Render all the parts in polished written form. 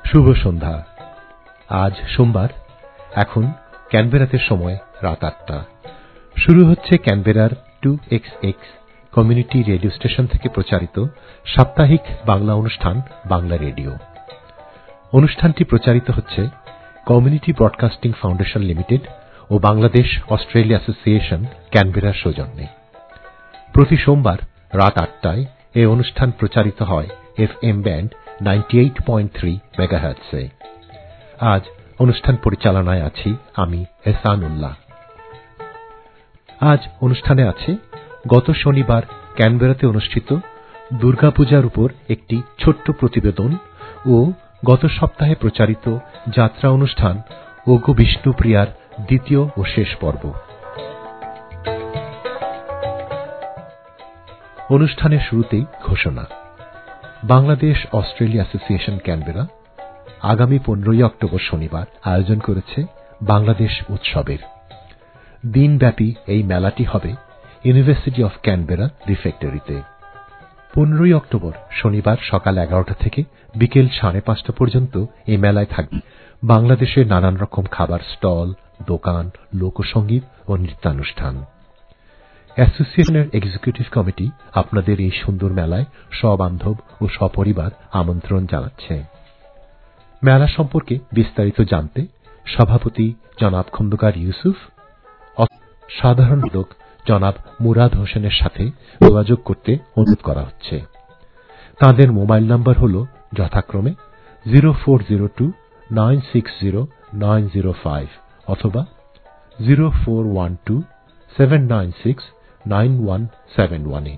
শুভ সন্ধ্যা। আজ সোমবার, এখন ক্যানবেরাতে সময় রাত ৮টা। শুরু হচ্ছে ক্যানবেরার 2XX কমিউনিটি রেডিও স্টেশন থেকে প্রচারিত সাপ্তাহিক বাংলা অনুষ্ঠান বাংলা রেডিও। অনুষ্ঠানটি প্রচারিত হচ্ছে কমিউনিটি ব্রডকাস্টিং ফাউন্ডেশন লিমিটেড ও বাংলাদেশ অস্ট্রেলিয়া অ্যাসোসিয়েশন ক্যানবেরার সৌজন্যে। প্রতি সোমবার রাত ৮টায় এই অনুষ্ঠান প্রচারিত হয় FM ব্যান্ড 98.3 মেগাহার্টজে। আজ অনুষ্ঠান পরিচালনায় আছি আমি এহসানুল্লাহ। আজ অনুষ্ঠানে আছে গত শনিবার ক্যানবেরাতে অনুষ্ঠিত দুর্গাপূজার উপর একটি ছোট্ট প্রতিবেদন ও গত সপ্তাহে প্রচারিত যাত্রা অনুষ্ঠান ওগো বিষ্ণুপ্রিয়ার দ্বিতীয় ও শেষ পর্ব। অনুষ্ঠানের শুরুতেই ঘোষণা। বাংলাদেশ অস্ট্রেলিয়া অ্যাসোসিয়েশন ক্যানবেরা আগামী 15 অক্টোবর শনিবার আয়োজন করেছে বাংলাদেশ উৎসবের। দিনব্যাপী এই মেলাটি হবে ইউনিভার্সিটি অফ ক্যানবেরা রিফেক্টরিতে। 15 অক্টোবর শনিবার সকাল 11টা থেকে বিকেল 5:30 পর্যন্ত এই মেলায় থাকবে বাংলাদেশের নানান রকম খাবার স্টল, দোকান, লোকসঙ্গীত ও নৃত্যানুষ্ঠান। অ্যাসোসিয়েশনের এক্সিকিউটিভ কমিটি আপনাদের এই সুন্দর মেলায় সবান্ধব ও সপরিবার আমন্ত্রণ জানাচ্ছে। মেলা সম্পর্কে বিস্তারিত জানতে সভাপতি জনাব খন্দকার ইউসুফ, সাধারণ লোক জনাব মুরাদ হোসেনের সাথে যোগাযোগ করতে অনুরোধ করা হচ্ছে। তাঁদের মোবাইল নাম্বার হল যথাক্রমে 0402960905 অথবা 0412796917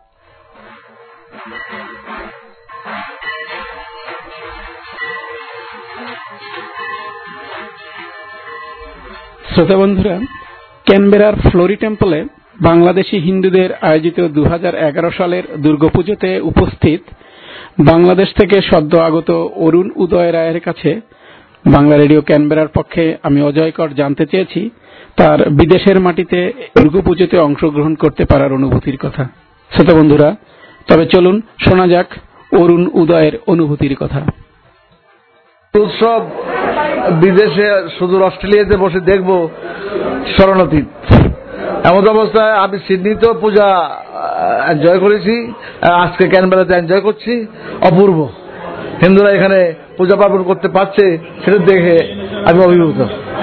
শ্রোতা বন্ধুরা, ক্যানবেরার ফ্লোরি টেম্পলে বাংলাদেশি হিন্দুদের আয়োজিত 2011 সালের দুর্গাপুজোতে উপস্থিত বাংলাদেশ থেকে সদ্য আগত অরুণ উদয় রায়ের কাছে বাংলা রেডিও ক্যানবেরার পক্ষে আমি অজয়কর জানতে চেয়েছি তার বিদেশের মাটিতে দুর্গাপুজোতে অংশগ্রহণ করতে পারার অনুভূতির কথা। শ্রোতা বন্ধুরা, তবে চলুন শোনা যাক অরুণ উদয়ের অনুভূতির কথা। উৎসব বিদেশে সুদূর অস্ট্রেলিয়াতে বসে দেখব স্মরণাতীত। এমন অবস্থায় আমি সিডনিতেও পূজা এনজয় করেছি, আজকে ক্যানবেরাতে এনজয় করছি। অপূর্ব, হিন্দুরা এখানে পূজা পার্বণ করতে পারছে, সেটা দেখে আমি অভিভূত।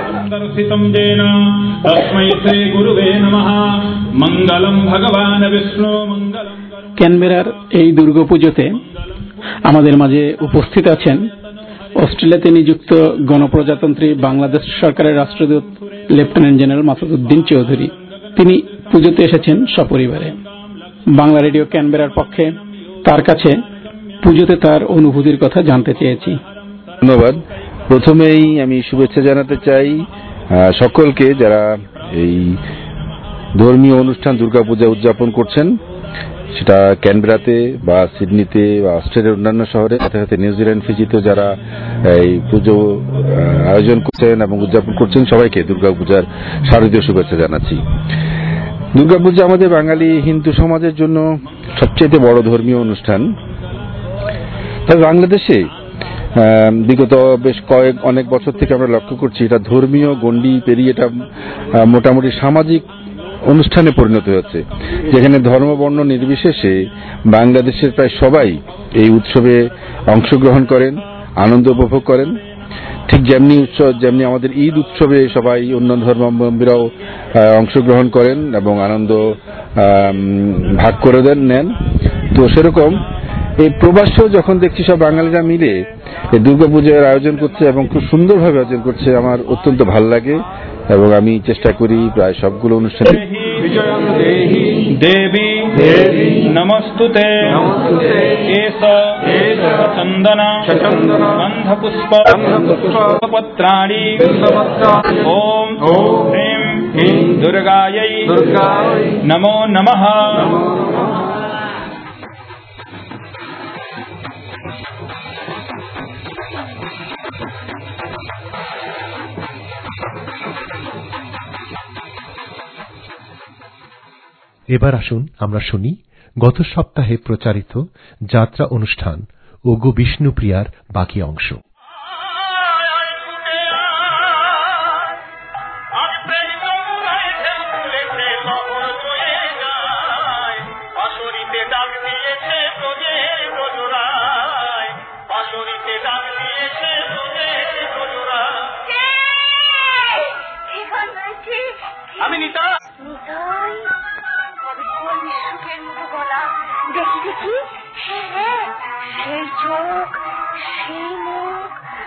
ক্যানবেরার এই দুর্গাপুজোতে আমাদের মাঝে উপস্থিত আছেন অস্ট্রেলিয়াতে নিযুক্ত গণপ্রজাতন্ত্রী বাংলাদেশ সরকারের রাষ্ট্রদূত লেফটেন্যান্ট জেনারেল মাসুদউদ্দিন চৌধুরী। তিনি পুজোতে এসেছেন সপরিবারে। বাংলা রেডিও ক্যানবেরার পক্ষে তার কাছে পুজোতে তার অনুভূতির কথা জানতে চেয়েছি। ধন্যবাদ। প্রথমেই আমি শুভেচ্ছা জানাতে চাই সকলকে যারা এই ধর্মীয় অনুষ্ঠান দুর্গাপূজা উদযাপন করছেন, সেটা ক্যানবেরাতে বা সিডনিতে বা অস্ট্রেলিয়ার অন্যান্য শহরে, সাথে সাথে নিউজিল্যান্ড, ফিজিতেও যারা এই পুজো আয়োজন করছেন এবং উদযাপন করছেন, সবাইকে দুর্গাপূজার শারদীয় শুভেচ্ছা জানাচ্ছি। দুর্গাপূজা আমাদের বাঙালি হিন্দু সমাজের জন্য সবচেয়ে বড় ধর্মীয় অনুষ্ঠান। তবে বাংলাদেশে বিগত বেশ অনেক বছর থেকে আমরা লক্ষ্য করছি এটা ধর্মীয় গণ্ডি পেরিয়ে এটা মোটামুটি সামাজিক অনুষ্ঠানে পরিণত হয়েছে, যেখানে ধর্ম বর্ণ নির্বিশেষে বাংলাদেশের প্রায় সবাই এই উৎসবে অংশগ্রহণ করেন, আনন্দ উপভোগ করেন। ঠিক যেমনি আমাদের ঈদ উৎসবে সবাই অন্য ধর্মাবলম্বীরাও অংশগ্রহণ করেন এবং আনন্দ ভাগ করে নেন, তো সেরকম এই প্রবাসেও যখন দেখছি সব বাঙালিরা মিলে এই দুর্গাপূজার আয়োজন করছে এবং খুব সুন্দরভাবে আয়োজন করছে, আমার অত্যন্ত ভালো লাগে এবং আমি চেষ্টা করি প্রায় সবগুলো অনুষ্ঠানে। দেবী নমস্তুতে চন্দনা গন্ধপুষ্প পত্রাণি ওম হ্রিম দুর্গাयै নমো নমঃ। এবার আসুন আমরা শুনি গত সপ্তাহে প্রচারিত যাত্রা অনুষ্ঠান ওগো বিষ্ণুপ্রিয়ার বাকি অংশ।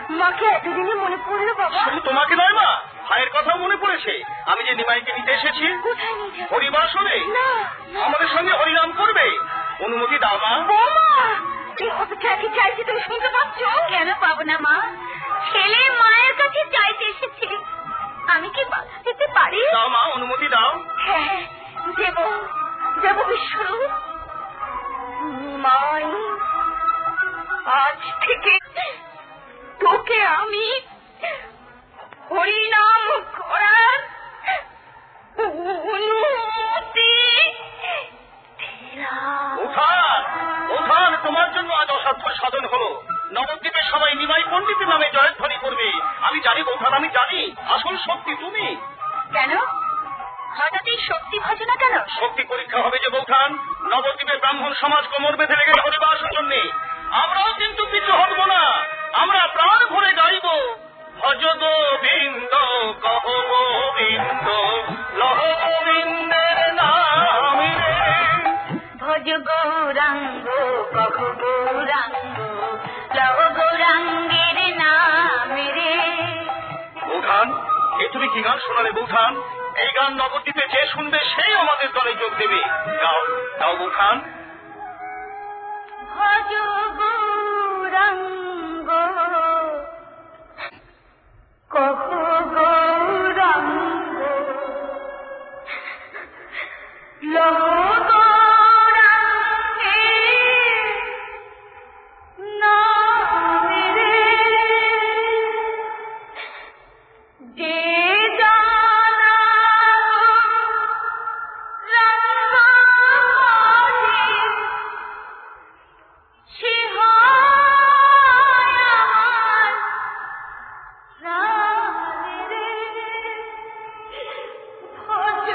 মাকে এতদিনে মনে পড়লো বাবা? শুধু তোমাকে নয় মা, ভাইয়ের কথাও মনে পড়েছে। আমি যে নিমাইকে নিতে এসেছি। কোথায় নিয়ে যাবে? হরিবাসরে। না, আমাদের সঙ্গে হরিনাম করবে। অনুমতি দাও মা। এই অপেক্ষাকে চাইছি, তুমি শুনতে পাচ্ছ? কেন পাবো না মা? ছেলে মায়ের কাছে চাইতে এসেছে, আমি কি বাধা দিতে পারি? দাও মা, অনুমতি দাও। হ্যাঁ, দেব দেব বিষ্ণু। মাই, আজ থেকে তোকে আমি হরিনাম করার অনুমতি দিলাম। ওখান তোমার জন্য আজ অসাধ্য সাধন হলো। নবদ্বীপের সবাই নিমাই পণ্ডিতের নামে জয়ধ্বনি করবে। আমি জানি বৌঠান, আমি জানি আসল শক্তি তুমি। কেন হঠাৎ এই শক্তি ভজনা কেন? শক্তি পরীক্ষা হবে যে বৌঠান। নবদ্বীপের ব্রাহ্মণ সমাজ কোমর বেঁধে লেগে হরিবাসের জন্য। আমরাও কিন্তু পিছু হটবো না, আমরা প্রাণ ভরে গাইব। ভজ গোবিন্দ কহ গোবিন্দ, লহ গোবিন্দের নাম রে। ভজ গৌরাঙ্গ কহ গৌরাঙ্গ, লহ গৌরাঙ্গের নাম রে। বৌঠান, এই তুমি কি গান শোনালে বৌঠান? এই গান নবদ্বীপে যে শুনবে সেই আমাদের দলে যোগ দেবে। গাও গাও বৌঠান। ভজ গৌরাঙ্গ কহ গৌরাঙ্গ, লহ গৌরাঙ্গের নাম রে। যে জানা রঙ্গমণি, সে হয় আমার প্রাণ রে। ভজ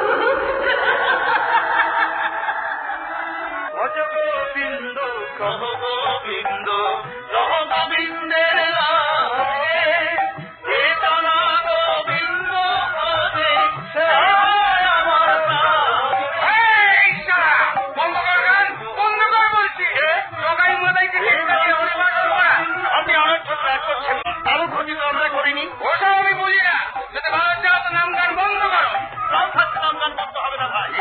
ভজ গোবিন্দ কহ গোবিন্দ, লহ গোবিন্দের নাম রে। যে জানা গোবিন্দ ভজে, সে হয় আমার প্রাণ। এই শালা, বন্ধ কর গান, বন্ধ কর বলছি। জগাই মাদাইকে আপনি আমার জন্য এক করছেন, কারো ক্ষতি তো আমরা করিনি। ওসব আমি বলি না। যদি ভালো চাও তো নাম গান বন্ধ করো। নাম থাকতে নাম গান বন্ধ হবে না ভাই।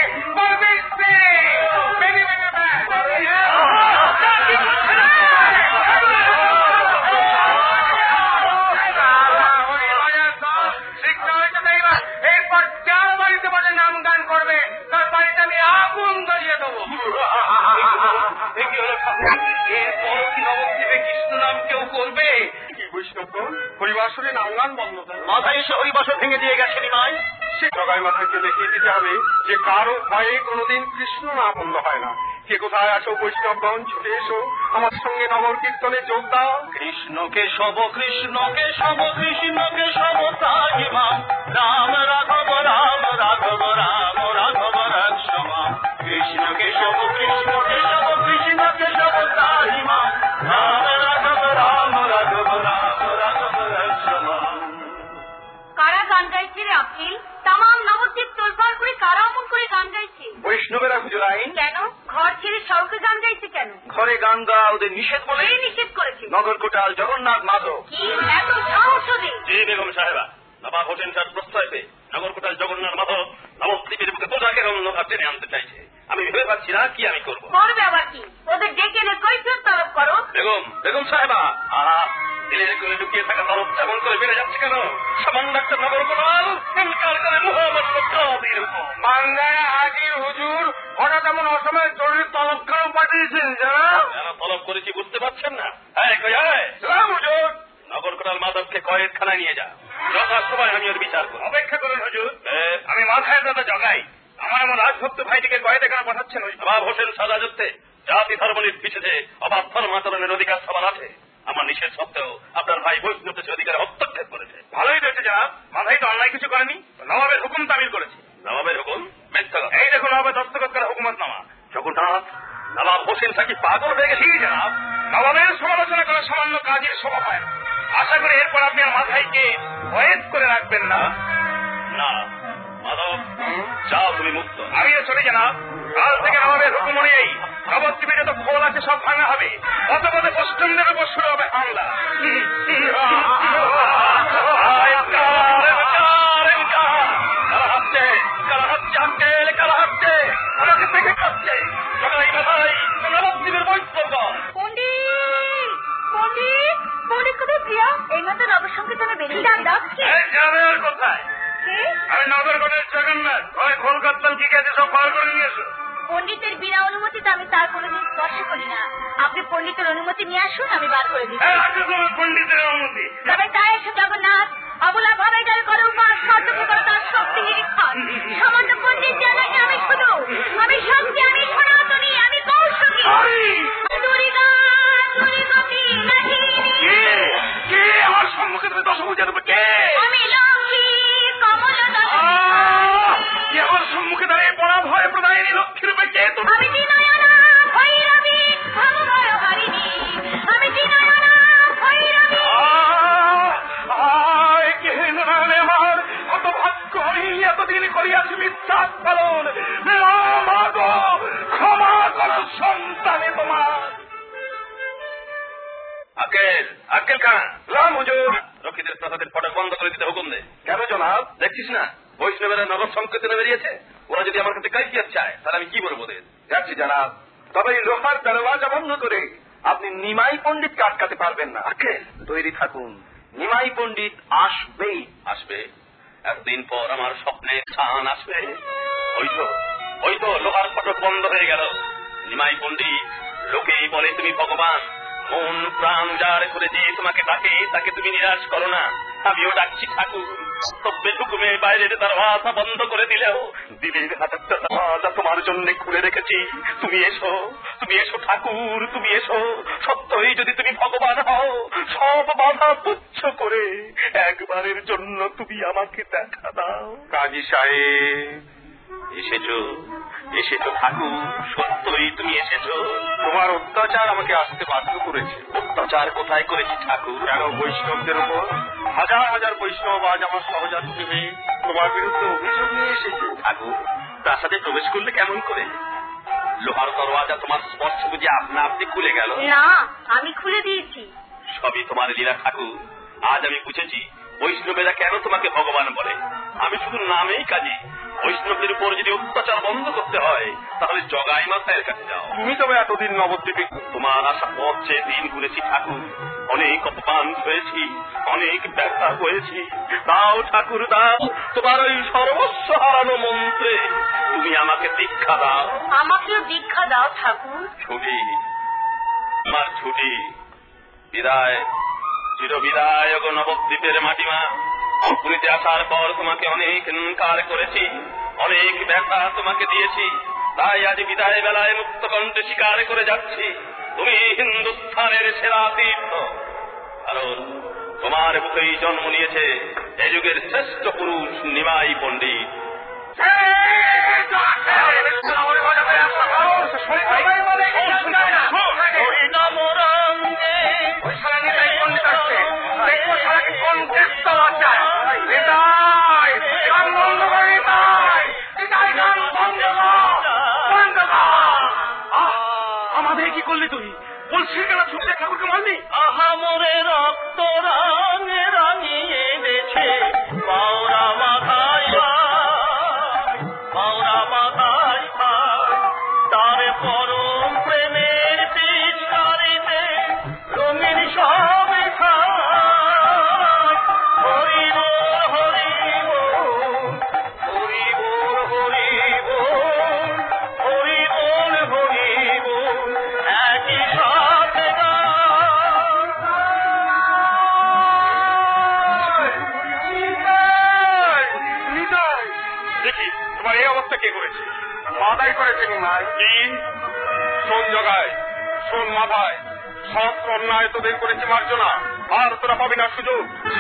হরিবাসরে নাম গান বন্ধ। মাথায় এসে হরিবাসর ভেঙে দিয়ে গেছে নিমাই। সে জগাই মাথাকে দেখিয়ে দিতে হবে যে কারো ভয়ে কোনোদিন কৃষ্ণ না বন্ধ হয় না। কে কোথায় আছো বৈষ্ণবগণ, ছুটে এসো আমার সঙ্গে নগর কীর্তনে যোগ দাও। কৃষ্ণকে শব কৃষ্ণকে শব কৃষ্ণকে শব তাহিমা, রাম রাঘব রাম রাঘব রাম রাঘব রাক্ষমা। কৃষ্ণকে শব কৃষ্ণকে শব কৃষ্ণকে শব তাহিমা, রাম রাঘব রাম রাঘব রাম রাঘব রাক্ষমা। কারা গান গাইছে রে আপিল? তামাম নবদ্বীপ তোলপাড় করে কারা অমন করে গান গাইছে? বৈষ্ণবেরা হুজুরাই। কেন ঘর ছেড়ে সড়কে গান গাইছে কেন? ঘরে গান গাওয়া ওদের নিষেধ বলে। কে নিষেধ করেছে? নগর কোটাল জগন্নাথ মাধব। কি এত সাহস ওদের? জি বেগম সাহেবা, নবাব হোসেন তার প্রস্তাবে পেয়ে নগর কোটাল জগন্নাথ মাধব নবদ্বীপের বুকে পূজাকে রমনঘা টেনে আনতে চাইছে। আমি ভেবে পাচ্ছি না কি আমি করবো। করবে আবার কি? ওদের ডেকে এনে কৈফিয়ত তলব করো। বেগম সাহেবা, দিলের কোলে লুকিয়ে থাকা তরফ যেমন করে বেড়ে যাচ্ছে কেন? সামান ডাক্তার নগর কোটাল ইনকার করে মুহাম্মদ মুস্তাফির হুকুম। বাংলায় হাজির হুজুর, হঠাৎ এমন অসময়ে জরুরি তলব কেন পাঠিয়েছেন? যারা তলব করেছি বুঝতে পারছেন না? হুজুর, নগর কোটাল মাধবকে কয়েদখানায় নিয়ে যা। যথাসময় আমি ওর বিচার করব। অপেক্ষা করুন হুজুর, আমি মাথায় দাদা জগাই। আমার এমন রাজভক্ত ভাইটিকে কয়েদখানা পাঠাচ্ছেন। নবাব হোসেন সাজাজত্বে জাতি ধর্ম নির্বিশেষে অবাধ ধর্মাচরণের অধিকার সবার আছে। আমার নিষেধ সত্ত্বেও আপনার ভাই বৈষ্ণব সে অধিকারে হস্তক্ষেপ করেছে। ভালোই রয়েছে জানাব, মাথায় তো অন্যায় কিছু করেনি। নবাবের হুকুম তামিল করেছে। নবাবের হুকুম? এই দেখুন নবাবের দস্তখত করা হুকুমত নামা। জগন্নাথ, নবাব হোসেন সাকি পাগল হয়ে গেছে জানাব। নবাবের সমালোচনা করা সামান্য কাজের শোভা পায়। আশা করি এরপর আপনি আর মাথাইকে বয়েদ করে রাখবেন না। না মাধব, যাও তুমি মুক্ত। আমিও চলে জানাব। কাল থেকে নবাবের হুকুম অনুযায়ী নবদ্বীপে যত খোল আছে সব ভাঙা হবে। পথে পথে পশ্চিমদের উপর শুরু হবে হামলা। যাবে আর কোথায়? আমি নগরগণের জগন্নাথ, ওই কলকাতাল কি গেছে সব বার করে নিয়ে এসো। পণ্ডিতের বিনা অনুমতিতে আমি তার কোনোদিন স্পর্শ করি না। আপনি পণ্ডিতের অনুমতি নিয়ে আসুন, আমি বার করে দিচ্ছি। পণ্ডিতের অনুমতি তবে তাই এসে জগন্নাথ অবলা ভাবে যার করে উপাস সার্থকে করে তার শক্তি নিরীক্ষণ। সামান্য পণ্ডিত জানাকে আমি শুধু, আমি শক্তি, আমি সনাতনী, আমি কৌশলী। আমার সম্মুখে তুমি দশভুজা রূপে কে? আমি লক্ষ্মী কমলতা। আমার সম্মুখে দাঁড়িয়ে পড়া ভয় প্রদায়িনী লক্ষ্মী রূপে কে? আমি বিনয়না ভৈরবী ভগবর হরিণী। আমি বিনয়না ভৈরবী। আমার কত ভাগ্য আমি এতদিন করিয়াছি মিথ্যার পালন। ক্ষমা করো সন্তানে তোমার। আকেল খান, রাম হুজুর, রক্ষীদের প্রাসাদের ফটক বন্ধ করে দিতে হুকুম দে। কেন জনাব? দেখছিস না বৈষ্ণবেরা নগর সংকেতনে বেরিয়েছে। ওরা যদি আমার কাছে কাইফিয়াত চায় তাহলে আমি কি বলবো ওদের? যাচ্ছি জনাব, তবে এই লোহার দরওয়াজা বন্ধ করে আপনি নিমাই পণ্ডিতকে আটকাতে পারবেন না। আকেল, তৈরি থাকুন, নিমাই পণ্ডিত আসবেই আসবে। একদিন পর আমার স্বপ্নে খান আসবে। ওই তো লোহার ফটক বন্ধ হয়ে গেল। নিমাই পণ্ডিত, লোকেই বলে তুমি ভগবান, মন প্রাণ যার করে যে তোমাকে ডাকে তাকে তুমি নিরাশ করো না। আমিও ডাকছি ঠাকুর। তব্যের হুকুমে বাইরের দরওয়াজা বন্ধ করে দিলেও দিলের হাজারটা দরওয়াজা তোমার জন্য খুলে রেখেছি। তুমি এসো, তুমি এসো ঠাকুর, তুমি এসো। সত্যই যদি তুমি ভগবান হও, সব বাধা তুচ্ছ করে একবারের জন্য তুমি আমাকে দেখা দাও। কাজী সাহেব, এসেছো এসেছো ঠাকুর, সত্যই তুমি এসেছো। তোমার অত্যাচার আমাকে আসতে বাধ্য করেছে। অত্যাচার কোথায় করেছি ঠাকুর? কেন বৈষ্ণবদের উপর হাজার হাজার বৈষ্ণব আজ আমার সহযাত্রী হয়ে তোমার বিরুদ্ধে অভিযোগ নিয়ে এসেছে। ঠাকুর, প্রাসাদে প্রবেশ করলে কেমন করে? লোহার দরওয়াজা তোমার স্পর্শ বুঝে আপনা আপনি খুলে গেল? না, আমি খুলে দিয়েছি। সবই তোমার লীলা ঠাকুর। আজ আমি বুঝেছি বৈষ্ণবেরা কেন তোমাকে ভগবান বলে। আমি শুধু নামেই কাজী। বৈষ্ণবদের উপর যদি অত্যাচার বন্ধ করতে হয় তাহলে জগাই মাথায়ের কাছে যাও। তুমি তবে এতদিন নবদ্বীপে তোমার আশা পথ চেয়ে দিন ঘুরেছি ঠাকুর। অনেক অপমান হয়েছি, অনেক ব্যথা হয়েছি। দাও ঠাকুর দাও, তোমার ওই সর্বস্ব হারানো মন্ত্রে তুমি আমাকে দীক্ষা দাও। আমাকেও দীক্ষা দাও ঠাকুর। ছুটি, আমার ছুটি, বিদায়, চিরবিদায় গো নবদ্বীপের মাটিমা। পুরীতে আসার পর তোমাকে অনেক ইনকার করেছি, অনেক ব্যথা তোমাকে দিয়েছি। তাই আজ বিদায় বেলায় মুক্ত কণ্ঠে স্বীকার করে যাচ্ছি তুমি হিন্দুস্থানের সেরা তীর্থ। কারণ তোমার বুকেই জন্ম নিয়েছে এই যুগের শ্রেষ্ঠ পুরুষ নিমাই পণ্ডিত। আমাদের কি করলি তুই? বলছি কেন ছুটে ঠাকুরকে মারলি? আহা মোরে রক্ত রাঙে রাঙিয়ে এনেছে পাওরা মাথায়, পাওরা মাথায় তারে পরম প্রেমের পিছারিতে রঙিন সব হরিব হরিব হরিব হরিব হরিব হরিব একই সাথে দেখি তোমার এই অবস্থা কে করেছে? মাথায় করেছে নিমাই। কি শোন জগায়, শোন মাথায়, সব অন্যায় তোদের করেছে মার্জনা, আর তোরা পাবি না সুযোগ।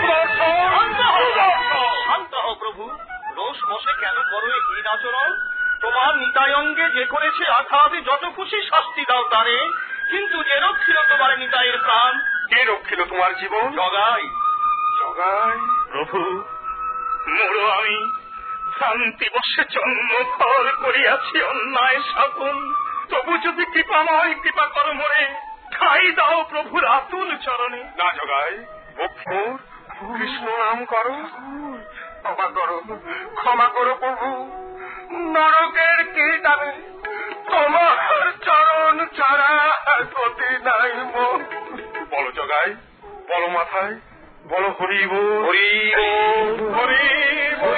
শান্ত হও প্রভু, রোষ বসে কেন করো এই হীন আচরণ? তোমার নিতাই অঙ্গে যে করেছে আঘাত যত খুশি শাস্তি দাও তারে, কিন্তু যে রক্ষিল তোমার নিতাইয়ের প্রাণ, কে রক্ষিল তোমার জীবন? জগাই, জগাই প্রভু, মোর আমি শান্তি বসে জন্ম ফল করিয়াছি অন্যায় সকল, তবু যদি কৃপাময় কৃপা করো মোরে, ঠাই দাও প্রভুর আতুল চরণে। না জগাই, কৃষ্ণ নাম করো, ক্ষমা করো, ক্ষমা করো প্রভু। নরকের কে যাবে তোমার চরণ ছাড়া গতি নাই মোর। বলো জগাই, বলো মাথায়, বলো হরি বল, হরি বল, হরি বল।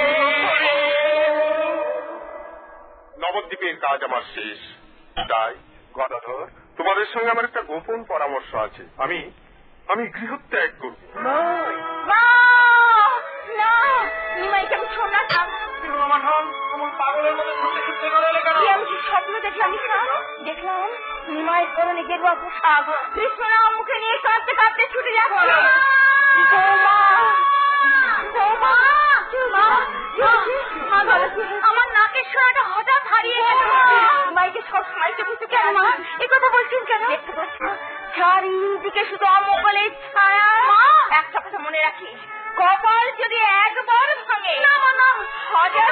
নবদ্বীপের কাজ আমার শেষ, তাই গদাধর তোমাদের সঙ্গে আমার একটা গোপন পরামর্শ আছে। আমি গৃহত্যাগ করব। স্বপ্ন দেখলাম নিমায়ের পরনে গেরুয়া পোশাক, কৃষ্ণরাম মুখে নিয়ে কাঁদতে কাঁদতে ছুটে যাচ্ছে। আমার নাকের সোনাটা হঠাৎ হারিয়ে গেল। মাইকে সবসময় বুঝতে কেন মা একথা বলছেন কেন? চারিদিকে শুধু অমঙ্গলের ছায়া। একটা কথা মনে রাখিস, কপাল যদি একবার ভাঙে হাজার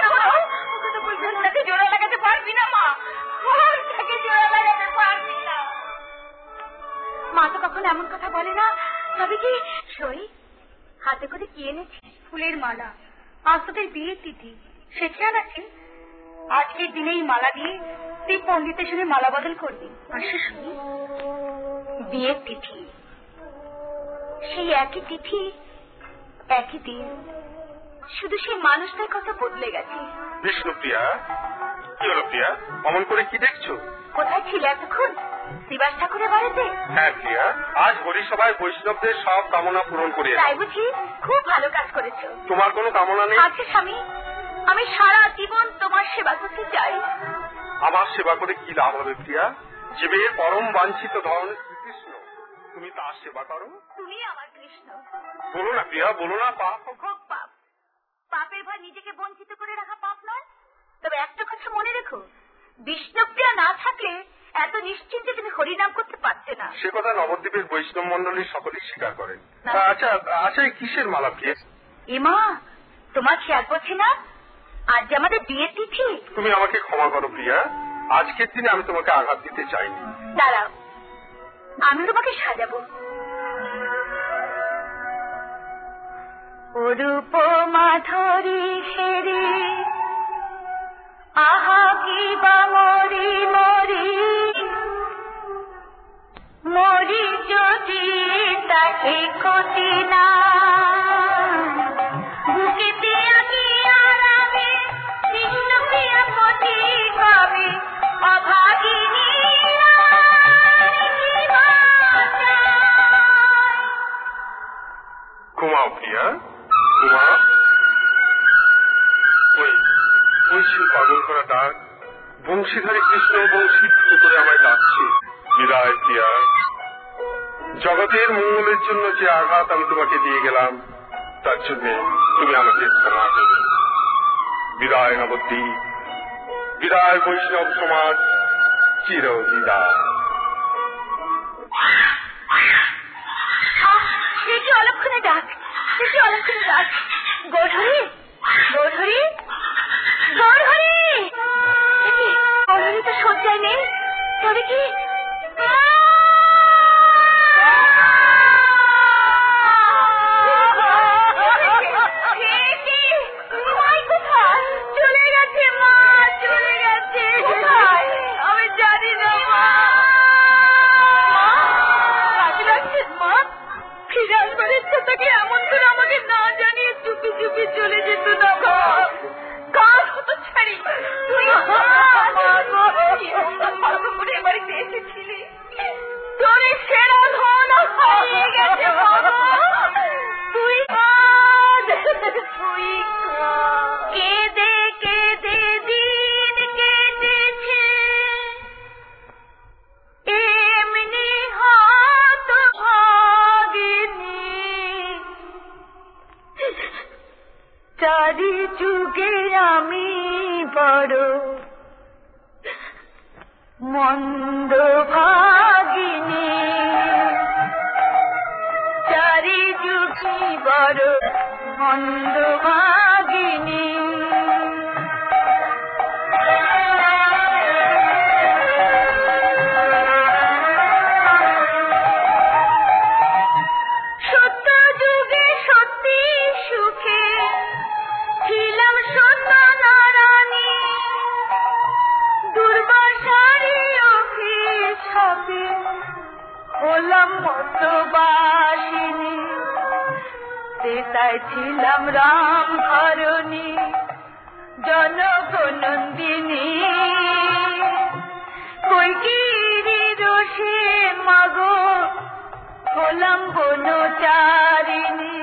ওটাকে জোড়া লাগাতে পারবি না মা, ওটাকে জোড়া লাগাতে পারবি না। মা তো কখনো এমন কথা বলে না। তবে কি সই হাতে করে কি এনেছিস? ফুলের মালা। আজ তোদের বিয়ের তিথি, সে খেয়াল আছে? আজকের দিনেই মালা দিয়ে তুই পণ্ডিতের সঙ্গে মালা বদল করবি। আসে শুনি, বিয়ের তিথি, সেই একই তিথি একই দিন, শুধু সেই মানুষটার কথা বদলে গেছে। বিষ্ণুপ্রিয়া, কি হলো প্রিয়া? অমন করে কি দেখছো? কোথায় ছিলে এতক্ষণ? শ্রীবাস ঠাকুরের বাড়িতে? হ্যাঁ প্রিয়া, আজ হরিসভায় বৈষ্ণবদের সব কামনা পূরণ করে। তাই বুঝি? খুব ভালো কাজ করেছো। তোমার কোনো কামনা নেই? আছে স্বামী, আমি সারা জীবন তোমার সেবা করতে চাই। আমার সেবা করে কি লাভ হবে প্রিয়া? জীবের পরম বাঞ্ছিত ধন শ্রীকৃষ্ণ, তুমি তার সেবা করো। তুমি আমার কৃষ্ণ। বলো না প্রিয়া, বলো না। পাপ খুব পাপ। পাপের ভয় নিজেকে বঞ্চিত করে রাখা পাপ নয়। তবে একটা কথা মনে রেখো, বিষ্ণুপ্রিয়া না থাকলে এত নিশ্চিন্তে তুমি হরিনাম করতে পারতে না। সে কথা নবদ্বীপের বৈষ্ণব মন্ডলী সকলেই স্বীকার করেন। আচ্ছা, কিসের মালা প্রিয়া? এমা, তোমার খেয়াল করছি না আজ যে আমাদের বিয়ের তিথি? তুমি আমাকে ক্ষমা করো প্রিয়া, আজকের দিনে আমি তোমাকে আঘাত দিতে চাইনি। দাঁড়াও, আমি তোমাকে সাজাবো। অরূপ মাধুরী হেরি আহা কি বা মরি মরি মরি যদি তাকে ক্ষতি না বুকেতে আগে আরামে কৃষ্ণপ্রিয়া পতি পাবে অভাগিনী। ঘুমাও প্রিয়া, ঘুমাও। ওই সে পাগল করা ডাক, বংশীধারী কৃষ্ণ বংশী করে আমায় ডাকছে। বিদায় প্রিয়া, জগতের মঙ্গলের জন্য যে আঘাত আমি তোমাকে দিয়ে গেলাম তার জন্য তুমি আমাকে ক্ষমা করো। বিদায় নবদ্বীপ, বিদায় বৈষ্ণব সমাজ, চির বিদায়। অলক্ষণে ডাক, অলক্ষণে ডাক। গৌরহরি, গৌরহরি, গৌরহরি। গৌরহরি তো শয্যায় নেই, তবে কি চলে গেছে? মা চলে গেছে। আমি জানি না মা। কাজে লাগছে মা? ফিরে আসবার ইচ্ছে থেকে এমন করে আমাকে না জানিয়ে চুপি চুপি চলে যেত না। কার হতো ছাড়ি তুই বাড়িতে এসেছিলি, তোর সেরা ধন হারিয়ে গেছে। তুই তুই কেঁদে কেঁদে দিন কেটেছে এমনি হাত ভাগিনি। চারি যুগে আমি বড় মন্দ ভাগিনি, চারি যুগে বড় মন্দ ভাগিনি। সত্য যুগে সত্যি সুখে ছিলাম সত্য নারায়ণী, দুর্বাসারি অভিশাপে হলাম মতবাসিনী। হতে চাইছিলাম রাম ধরণী জনগণন্দিনী কৈকেয়ীর রোষে মাগো হলাম বনচারিণী।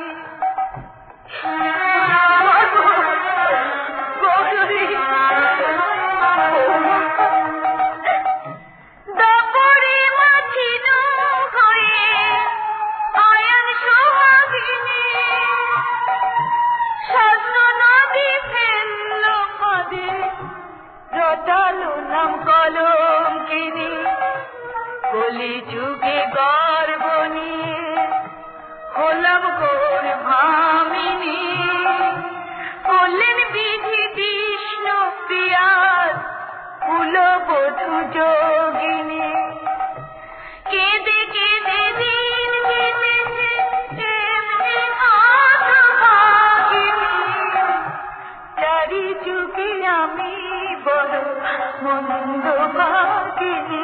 নাম কলঙ্কিনী কলি যুগে গর্ব নিয়ে হলাম ঘোর ভামিনী। করলেন বিধি বিষ্ণু প্রিয়ার কুলবধূ যোগিনী। কেঁদে কেঁদে দিন কেটেছে এমনি হতভাগিনী। চারি যুগে আমি বড় মন্দ ভাগিনী।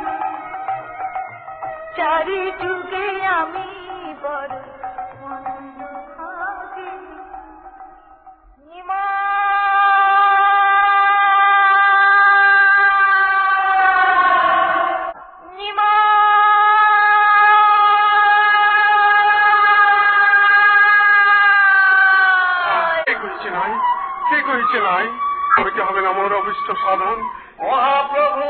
চারি যুগে আমি বড় মন্দ ভাগিনী। হবে না মোর অভিষ্ট সাধন। মহাপ্রভু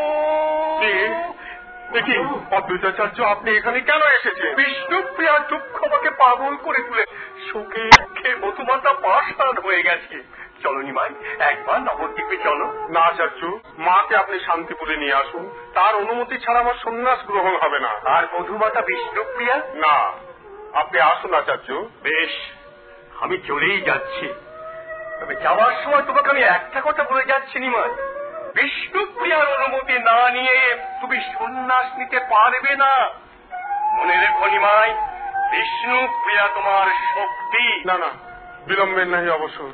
দেখি অদ্বৈতাচার্য আপনি এখানে কেন এসেছেন? বিষ্ণুপ্রিয়া দুঃখ আমাকে পাগল করে তুলে শোকে দুঃখে মধুমাতা পাষাণ হয়ে গেছে। চলো নিমাই একবার নবদ্বীপে চলো। না আচার্য, মাকে আপনি শান্তিপুরে নিয়ে আসুন, তার অনুমতি ছাড়া আমার সন্ন্যাস গ্রহণ হবে না। আর মধুমাতা বিষ্ণুপ্রিয়া? না, আপনি আসুন আচার্য। বেশ, আমি চলেই যাচ্ছি। তবে যাওয়ার সময় তোমাকে আমি একটা কথা বলে যাচ্ছি নিমাই, বিষ্ণুপ্রিয়ার অনুমতি না নিয়ে তুমি সন্ন্যাস নিতে পারবে না। মনে রেখো নিমাই, বিষ্ণুপ্রিয়া তোমার শক্তি। না না, বিলম্বের নাই অবসর।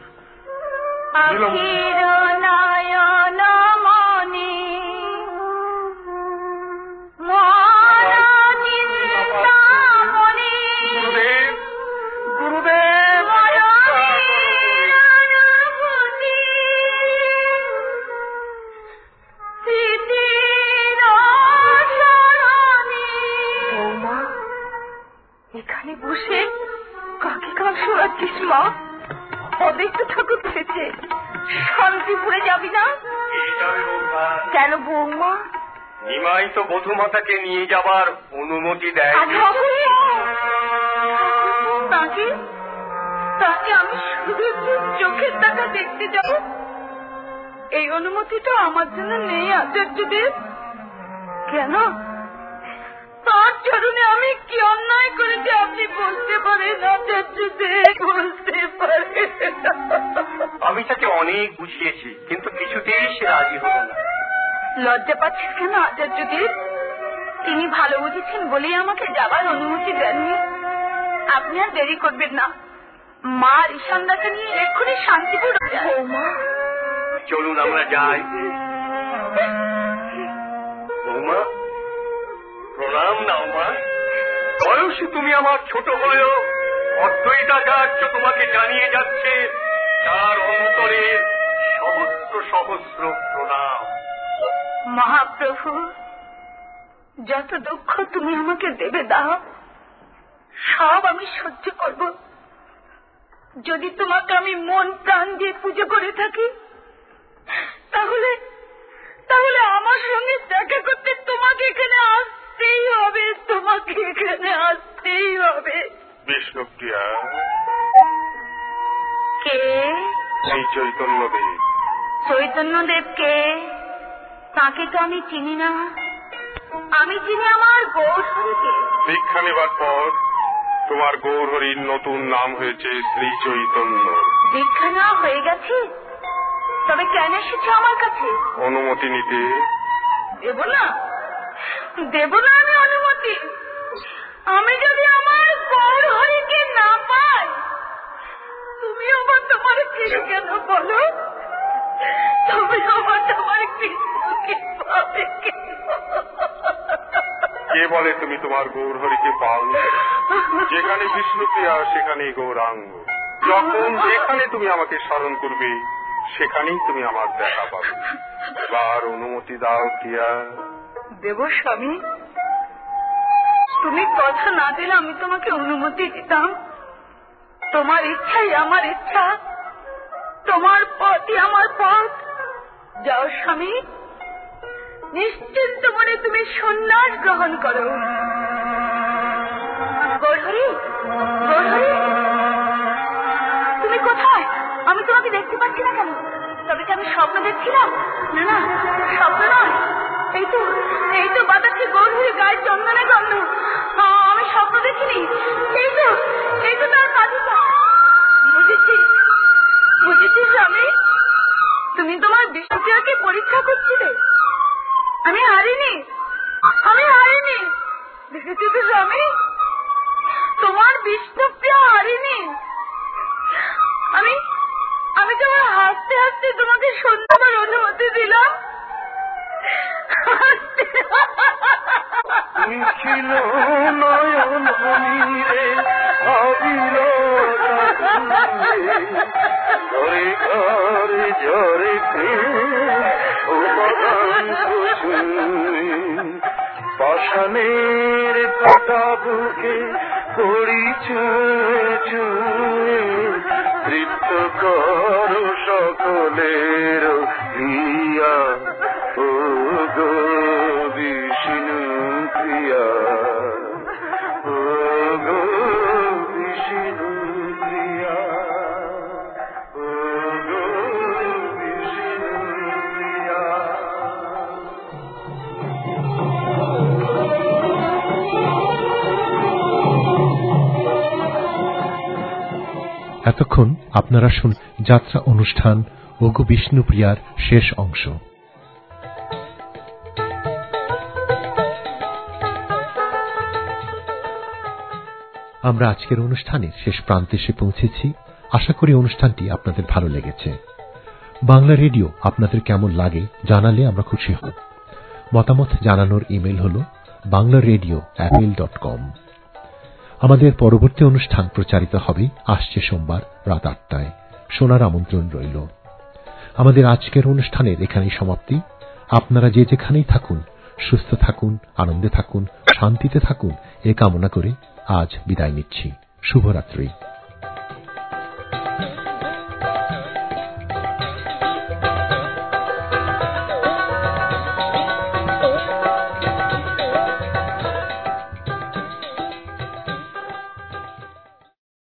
এখানে বসে কাকে কান শোনাচ্ছিস মা? অদেষ্ট ঠাকুর এসেছে, শান্তিপুরে যাবি না কেন বৌমা? নিমাই তো বধূমাতাকে নিয়ে যাবার অনুমতি দেয়। তাকে আমি শুধু চোখের টাকা দেখতে যাব, এই অনুমতিটা আমার জন্য নেই আচার্যদেব। কেন? তার চরণে আমি কি অন্যায় করেছি আপনি বলতে পারেন আচার্যদেব? বলতে পারেন? আমি তাকে অনেক বুঝিয়েছি, কিন্তু কিছুতেই সে রাজি হল না। লজ্জা পাচ্ছিস কেন আচার্যদেব? তিনি ভালো বুঝেছেন বলেই আমাকে যাবার অনুমতি দেননি। আপনি আর দেরি করবেন না, মা ঋষান্দাকে নিয়ে এক্ষুনি শান্তিপুর যাই। চলুন আমরা যাই। বৌমা প্রণাম নাও মা। বয়সে তুমি আমার ছোট হলেও অদ্বৈতাচার্য তোমাকে জানিয়ে যাচ্ছে তার অন্তরের সহস্র সহস্র প্রণাম। মহাপ্রভু, যত দুঃখ তুমি আমাকে দেবে দাও, সব আমি সহ্য করব, যদি তোমাকে আমি মন প্রাণ দিয়ে পুজো করে থাকি। তাহলে তাহলে আমার সঙ্গে দেখা করতে তোমাকে এখানে আসতেই হবে, তোমাকে এখানে আসতেই হবে। বিষ্ণুপ্রিয়া কে? শ্রী চৈতন্যদেব। চৈতন্যদেব কে? তাকে তো আমি চিনি না। আমি চিনি আমার গৌরহরিকে। দীক্ষা নেবার পর তোমার গৌরহরির নতুন নাম হয়েছে শ্রী চৈতন্য। দীক্ষা নেওয়া হয়ে গেছে? তবে কেন এসেছে আমার কাছে? অনুমতি নিতে। দেব না, দেব না আমি অনুমতি। আমি যদি আমার গৌরহরিকে না পাই, তুমি আমার তোমার কৃষ্ণ কেন বলো? তুমি আমার তোমার কৃষ্ণকে পাবে কেন? কে বলে তুমি তোমার গৌরহরিকে পাওনি? যেখানে বিষ্ণুপ্রিয়া সেখানেই গৌরাঙ্গ। যখন যেখানে তুমি আমাকে স্মরণ করবে সেখানেই তুমি আমার দেখা পাবে। এবার অনুমতি দাও প্রিয়া। দেব স্বামী, তুমি কথা না দিলে আমি তোমাকে অনুমতি দিতাম। তোমার ইচ্ছাই আমার ইচ্ছা, তোমার পথই আমার পথ। যাও স্বামী, নিশ্চিন্ত মনে তুমি সন্ন্যাস গ্রহণ করো। গৌরহরি, গৌরহরি, তুমি কোথায়? আমি তোমাকে দেখতে পাচ্ছি না কেন? তবে কি আমি স্বপ্ন দেখছিলাম? না না, স্বপ্ন নয়। এই তো বাতাসে গৌরহরি গায়ে চন্দনের গন্ধ। আমি স্বপ্ন দেখিনি। এই তো তার পাদুকা। বুঝেছি স্বামী, তুমি তোমার বিষ্ণুপ্রিয়াকে পরীক্ষা করছিলে। আমি হারিনি। দেখেছি তো স্বামী, তোমার বিষ্ণুপ্রিয়া হারিনি। আমি তোমার হাসতে হাসতে তোমাকে সন্ধ্যাবার অনুমতি দিলাম। ছিল নয়ন মনিরে ঘরে ঘরে ঝরে পাষাণের পাতা বুকে পড়ি তৃপ্ত কর সকলের প্রিয়া। ও গো বিষ্ণু প্রিয়া, ও গো বিষ্ণু প্রিয়া, ও গো বিষ্ণু প্রিয়া। এতক্ষণ আপনারা যাত্রা অনুষ্ঠান ওগো বিষ্ণুপ্রিয়ার শেষ অংশ। আমরা আজকের অনুষ্ঠানের শেষ প্রান্তে এসে পৌঁছেছি। আশা করি অনুষ্ঠানটি আপনাদের ভালো লেগেছে। বাংলা রেডিও আপনাদের কেমন লাগে জানালে আমরা খুশি হব। মতামত জানানোর ইমেল হল banglaredio@gmail.com। আমাদের পরবর্তী অনুষ্ঠান প্রচারিত হবে আসছে সোমবার রাত 8টায়। শোনার আমন্ত্রণ রইল। আমাদের আজকের অনুষ্ঠানের এখানেই সমাপ্তি। আপনারা যে যেখানেই থাকুন সুস্থ থাকুন, আনন্দে থাকুন, শান্তিতে থাকুন এ কামনা করে আজ বিদায় নিচ্ছি। শুভরাত্রি।